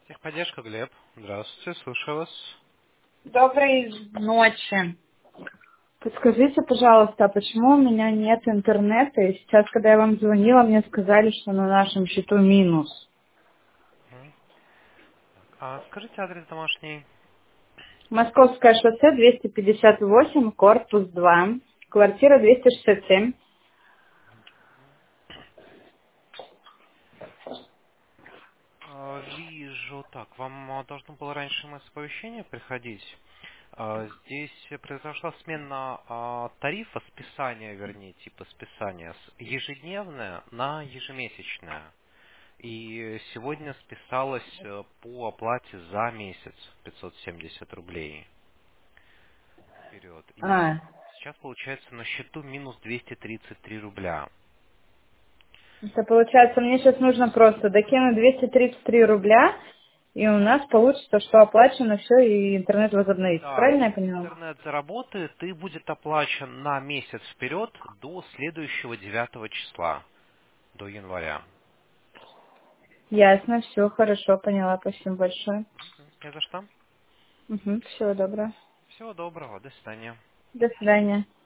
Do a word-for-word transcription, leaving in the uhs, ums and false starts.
Техподдержка, Глеб. Здравствуйте, слушаю вас. Доброй ночи. Подскажите, пожалуйста, а почему у меня нет интернета? И сейчас, когда я вам звонила, мне сказали, что на нашем счету минус. Мгм. А скажите адрес домашний. Московское шоссе двести пятьдесят восемь, корпус два, квартира двести шестьдесят семь. А, Вижу, так, вам а, должно было раньше смс-оповещение приходить. А, Здесь произошла смена а, тарифа, списания, вернее, типа списания, с ежедневное на ежемесячное. И сегодня списалось э, по оплате за месяц пятьсот семьдесят рублей вперед. А, И сейчас получается на счету минус двести тридцать три рубля. это получается, мне сейчас нужно просто докинуть двести тридцать три рубля, и у нас получится, что оплачено все, и интернет возобновится. Да, Правильно я и поняла? интернет заработает и будет оплачен на месяц вперед до следующего девятого числа, до января. Ясно, все, хорошо, поняла. Спасибо большое. Мгм. Не за что. Угу, всего доброго. Всего доброго, до свидания. До свидания.